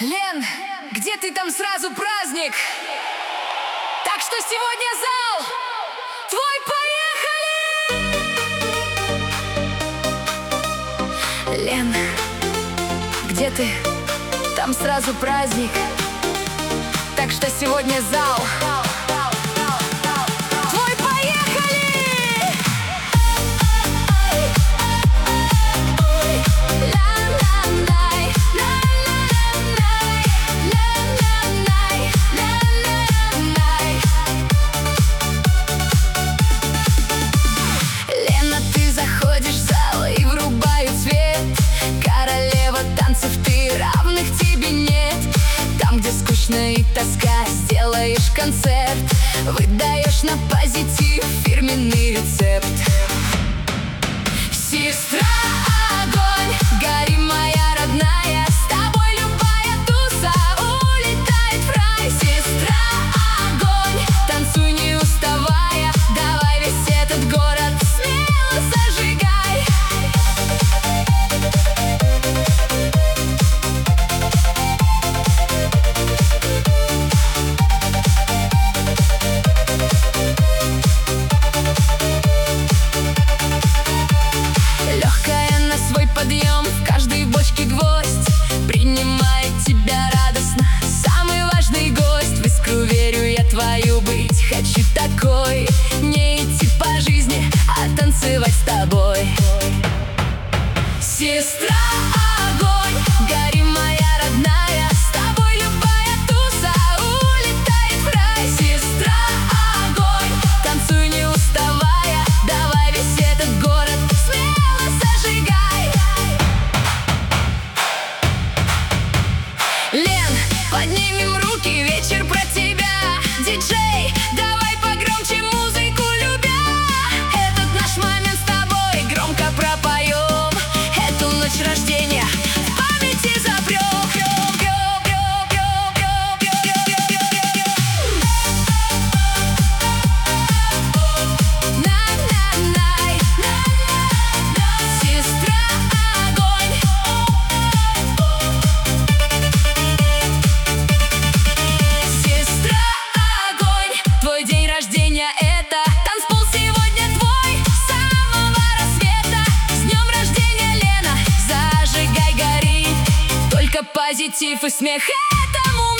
Лен, где ты там сразу праздник? Так что сегодня зал твой, поехали! Лен, где ты? Там сразу праздник. Так что сегодня зал твой, поехали! Лена, ты заходишь в зал и врубают свет. Королева танцев, ты, равных тебе нет. Там, где скучно и тоска, сделаешь концерт. Выдаешь на позитив фирменный рецепт. Сестра, огонь, гори, моя родная. С тобой любая туса улетает в рай. Сестра, огонь, танцуй не уставая. Давай весь этот город смело зажигай. Легкая на свой подъем, в каждой бочке гвоздь. Принимает тебя радостно самый важный гость. В искру верю я твою быть. Хочу такой, не идти по жизни, а танцевать с тобой. Сестра, огонь, гори, моя родная. С тобой любая туса улетает в рай. Сестра, огонь, танцуй не уставая. Давай весь этот город смело зажигай. Лен, поднимем руки, вечер про тебя. Диджей, давай погромче музыку любя. Этот наш момент с тобой громко пропоем. Эту ночь рождения в памяти запрем. Сестра, огонь. Сестра, огонь, твой день рождения это. Танцпол сегодня твой с самого рассвета. С днем рождения, Лена, зажигай, гори. Только позитив и смех этому